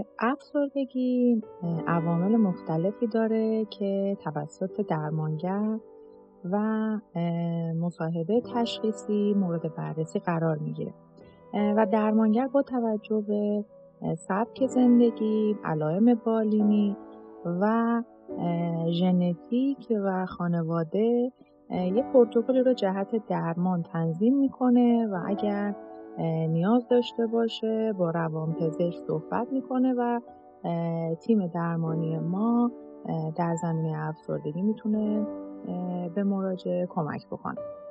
افسردگی عوامل مختلفی داره که توسط درمانگر و مصاحبه تشخیصی مورد بررسی قرار میگیره و درمانگر با توجه به سبک زندگی، علائم بالینی و ژنتیک و خانواده یه پروتکلی رو جهت درمان تنظیم میکنه و اگر نیاز داشته باشه با روانپزشک صحبت میکنه و تیم درمانی ما در زمینه افسردگی میتونه به مراجعه کمک بکنه.